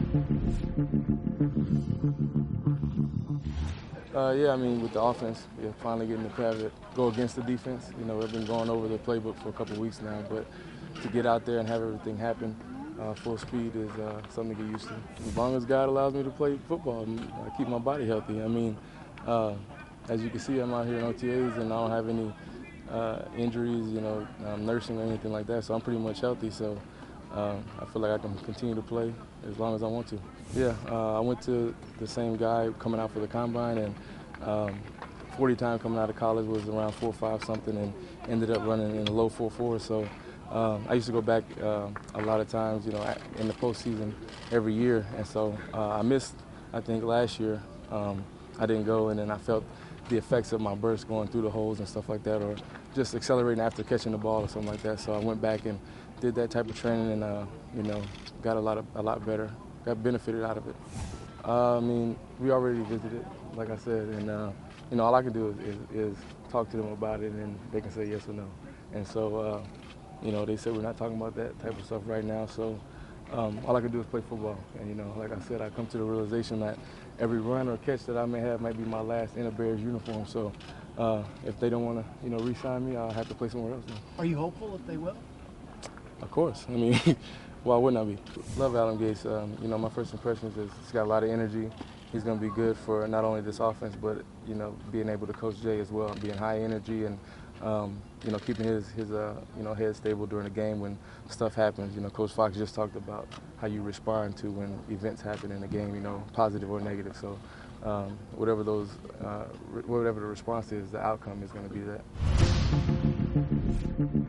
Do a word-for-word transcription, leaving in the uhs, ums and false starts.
Uh, yeah, I mean, with the offense, yeah, finally getting to have it go against the defense. You know, we've been going over the playbook for a couple of weeks now, but to get out there and have everything happen uh, full speed is uh, something to get used to. As long as God allows me to play football and uh, keep my body healthy. I mean, uh, as you can see, I'm out here in O T As and I don't have any uh, injuries, you know, um, nursing or anything like that, so I'm pretty much healthy. So um, I feel like I can continue to play as long as I want to. Yeah, uh, I went to the same guy coming out for the combine, and um, forty time coming out of college was around four five something, and ended up running in the low four four. So um, I used to go back uh, a lot of times, you know, in the postseason every year, and so uh, I missed, I think, last year. Um, I didn't go, and then I felt the effects of my burst going through the holes and stuff like that, or just accelerating after catching the ball or something like that. So I went back and did that type of training, and uh, you know, got a lot of a lot better. Got benefited out of it. Uh, I mean, we already visited, like I said, and uh, you know, all I can do is, is, is talk to them about it, and they can say yes or no. And so, uh, you know, they said we're not talking about that type of stuff right now. So um, all I can do is play football. And you know, like I said, I come to the realization that every run or catch that I may have might be my last in a Bears uniform. So uh, if they don't want to, you know, re-sign me, I'll have to play somewhere else now. Are you hopeful that they will? Of course. I mean, why wouldn't I be? Love Adam Gase. Um, you know, my first impressions is he's got a lot of energy. He's going to be good for not only this offense, but, you know, being able to coach Jay as well, being high energy and, um, you know, keeping his, his uh, you know, head stable during the game when stuff happens. You know, Coach Fox just talked about how you respond to when events happen in the game, you know, positive or negative. So um, whatever those, uh, whatever the response is, the outcome is going to be that.